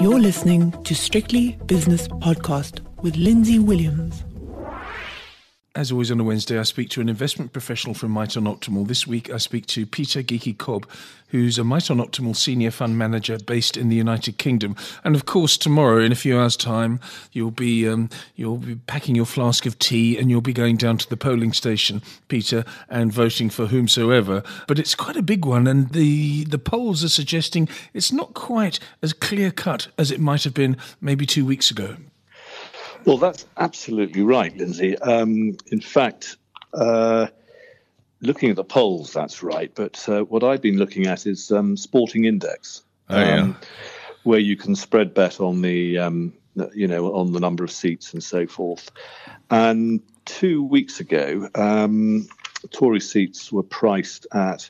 You're listening to Strictly Business Podcast with Lindsay Williams. As always on a Wednesday, I speak to an investment professional from Miton Optimal. This week, I speak to Peter Geekie-Cobb, who's a Miton Optimal senior fund manager based in the United Kingdom. And of course, tomorrow, in a few hours' time, you'll be packing your flask of tea and you'll be going down to the polling station, Peter, and voting for whomsoever. But it's quite a big one, and the polls are suggesting it's not quite as clear-cut as it might have been maybe 2 weeks ago. Well, that's absolutely right, Lindsay. In fact, looking at the polls, that's right. But what I've been looking at is Sporting Index, where you can spread bet on the, on the number of seats and so forth. And 2 weeks ago, Tory seats were priced at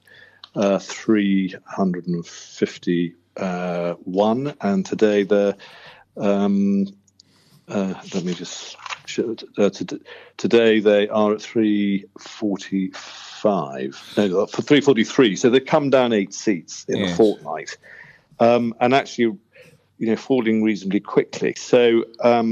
351, and today they're let me just show today they are at 345. No, for 343. So they've come down 8 seats in a fortnight, and actually, falling reasonably quickly. So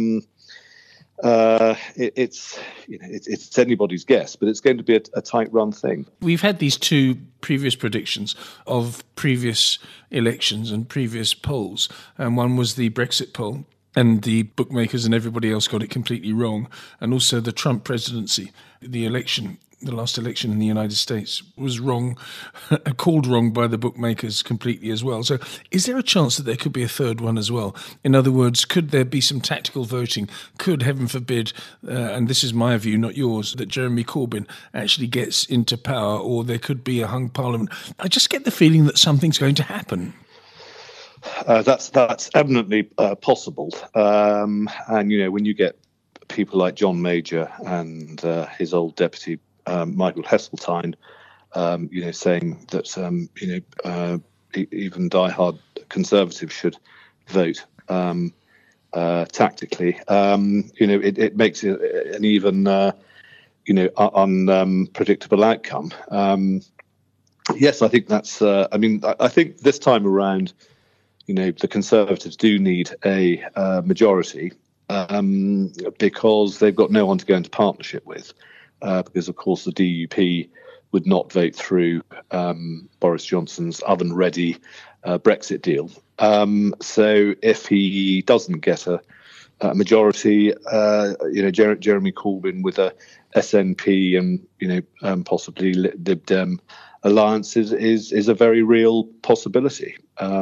it's anybody's guess, but it's going to be a tight-run thing. We've had these 2 previous predictions of previous elections and previous polls, and one was the Brexit poll. And the bookmakers and everybody else got it completely wrong. And also the Trump presidency, the last election in the United States was wrong, called wrong by the bookmakers completely as well. So is there a chance that there could be a third one as well? In other words, could there be some tactical voting? Could, heaven forbid, and this is my view, not yours, that Jeremy Corbyn actually gets into power, or there could be a hung parliament? I just get the feeling that something's going to happen. That's eminently possible, and when you get people like John Major and his old deputy Michael Heseltine, saying that even diehard Conservatives should vote tactically, it makes it an even unpredictable outcome. Yes, I think that's. I think this time around, the Conservatives do need a majority because they've got no one to go into partnership with. Because, of course, the DUP would not vote through Boris Johnson's oven-ready Brexit deal. So if he doesn't get a majority, Jeremy Corbyn with a SNP and possibly Lib Dem alliance is a very real possibility.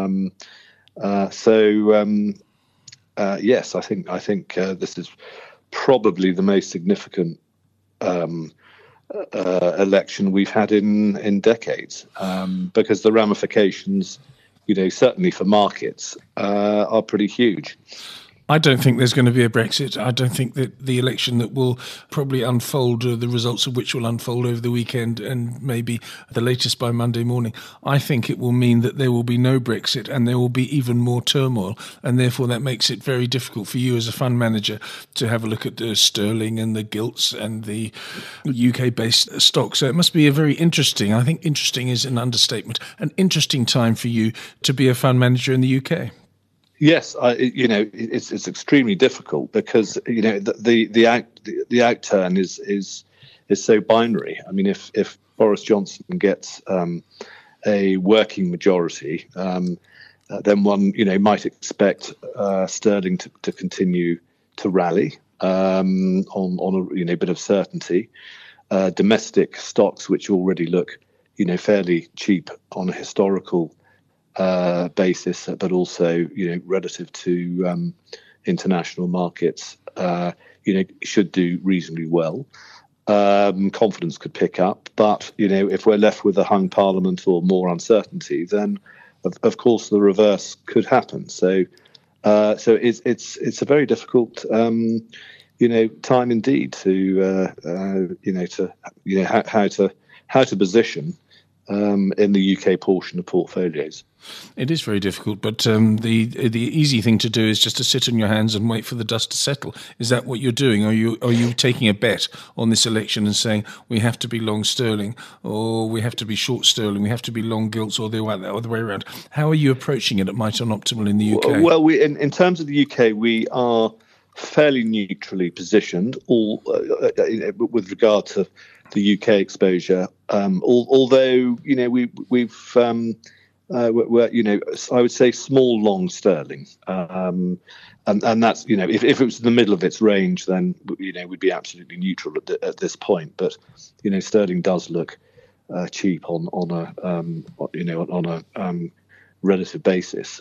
Yes, I think this is probably the most significant election we've had in decades, because the ramifications, certainly for markets, are pretty huge. I don't think there's going to be a Brexit. I don't think that the election that will probably unfold, the results of which will unfold over the weekend and maybe the latest by Monday morning, I think it will mean that there will be no Brexit and there will be even more turmoil. And therefore that makes it very difficult for you as a fund manager to have a look at the sterling and the gilts and the UK-based stocks. So it must be a very interesting, I think interesting is an understatement, an interesting time for you to be a fund manager in the UK. Yes, it's extremely difficult because the outturn is so binary. I mean, if Boris Johnson gets a working majority, then one might expect sterling to continue to rally on a bit of certainty. Domestic stocks, which already look fairly cheap on a historical basis, but also relative to international markets, should do reasonably well. Confidence could pick up, but if we're left with a hung parliament or more uncertainty, then of course the reverse could happen. So it's a very difficult time indeed to how to position in the UK portion of portfolios. It is very difficult, but the easy thing to do is just to sit on your hands and wait for the dust to settle. Is that what you're doing? Are you taking a bet on this election and saying we have to be long sterling, or we have to be short sterling, we have to be long gilts, or the other way around? How are you approaching it at Miton Optimal in the UK? Well, in terms of the UK, we are fairly neutrally positioned, all with regard to the UK exposure. Although we're I would say small long sterling, and that's if it was in the middle of its range, then we'd be absolutely neutral at this point. But sterling does look cheap on a relative basis.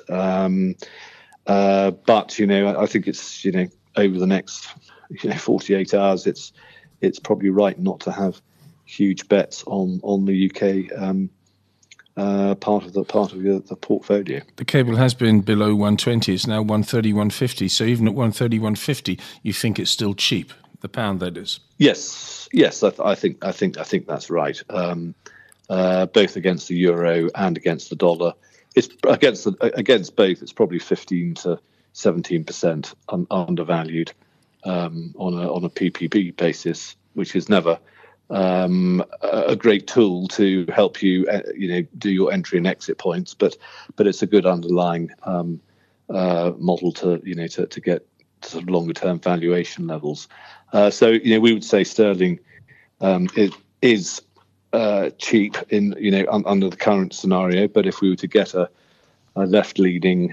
But I think it's over the next 48 hours, it's probably right not to have huge bets on the UK part of the portfolio. The cable has been below 120. It's now 130, 150. So even at 130, 150, you think it's still cheap. The pound, that is. Yes. I think that's right. Both against the euro and against the dollar. It's against both. It's probably 15 to 17% undervalued on a PPP basis, which is never a great tool to help you do your entry and exit points, but it's a good underlying model to get sort of longer term valuation levels. So we would say sterling is cheap in under the current scenario, but if we were to get a left leaning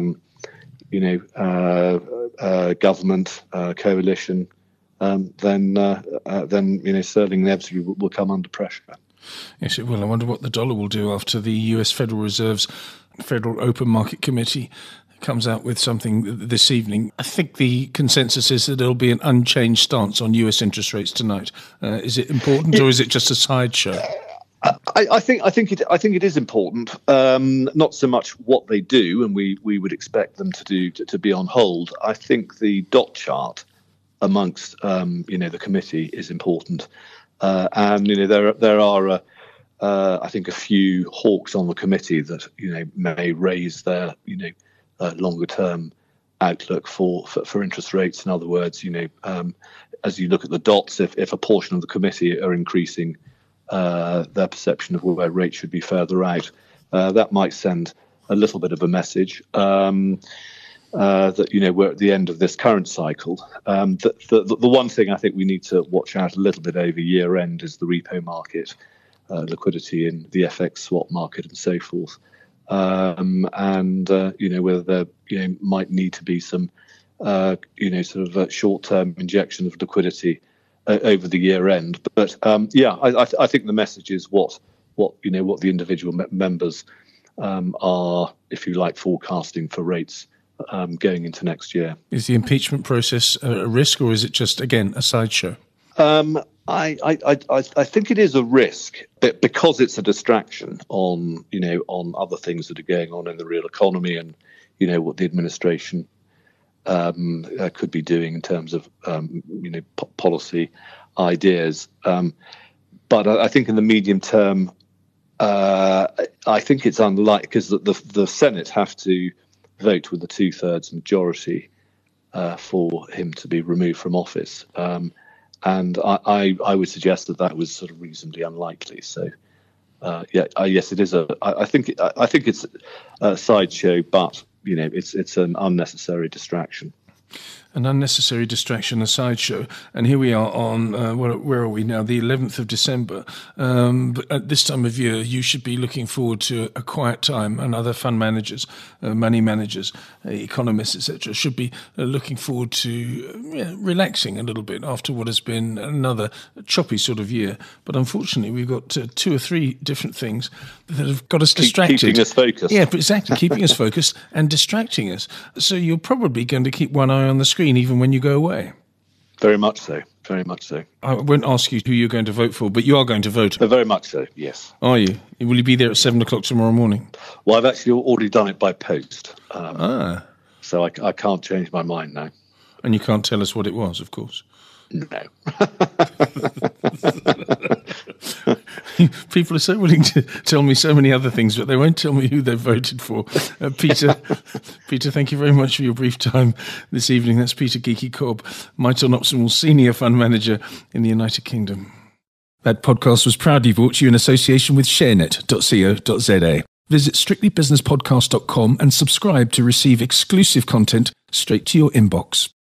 government coalition, then sterling inevitably will come under pressure. Yes, it will. I wonder what the dollar will do after the US Federal Reserve's Federal Open Market Committee comes out with something this evening. I think the consensus is that there'll be an unchanged stance on US interest rates tonight. Is it important, or is it just a sideshow? I think it is important. Not so much what they do, and we would expect them to do to be on hold. I think the dot chart amongst the committee is important, and there are I think a few hawks on the committee that may raise their longer term outlook for interest rates. In other words, as you look at the dots, if a portion of the committee are increasing their perception of where rates should be further out, that might send a little bit of a message that we're at the end of this current cycle. The one thing I think we need to watch out a little bit over year end is the repo market, liquidity in the FX swap market, and so forth. And whether there might need to be some sort of short term injection of liquidity over the year end. But I think the message is what the individual members are, if you like, forecasting for rates going into next year. Is the impeachment process a risk, or is it just, again, a sideshow? I think it is a risk, because it's a distraction on other things that are going on in the real economy, and what the administration could be doing in terms of policy ideas. But I think in the medium term, I think it's unlikely, because the Senate have to vote with a 2/3 majority for him to be removed from office. And I would suggest that was sort of reasonably unlikely. So, yes, it is I think it's a sideshow, but it's an unnecessary distraction. An unnecessary distraction, a sideshow. And here we are on, where are we now? The 11th of December. But at this time of year, you should be looking forward to a quiet time, and other fund managers, money managers, economists, etc., should be looking forward to relaxing a little bit after what has been another choppy sort of year. But unfortunately, we've got 2 or 3 different things that have got us distracted. Keeping us focused. Yeah, exactly. Keeping us focused and distracting us. So you're probably going to keep one eye on the screen even when you go away. Very much so. Very much so. I won't ask you who you're going to vote for, but you are going to vote. Very much so, yes. Are you? Will you be there at 7 o'clock tomorrow morning? Well, I've actually already done it by post. So I can't change my mind now. And you can't tell us what it was, of course. No. People are so willing to tell me so many other things, but they won't tell me who they've voted for. Peter, thank you very much for your brief time this evening. That's Peter Geekie Cobb, Miton Optimal Senior Fund Manager in the United Kingdom. That podcast was proudly brought to you in association with sharenet.co.za. Visit strictlybusinesspodcast.com and subscribe to receive exclusive content straight to your inbox.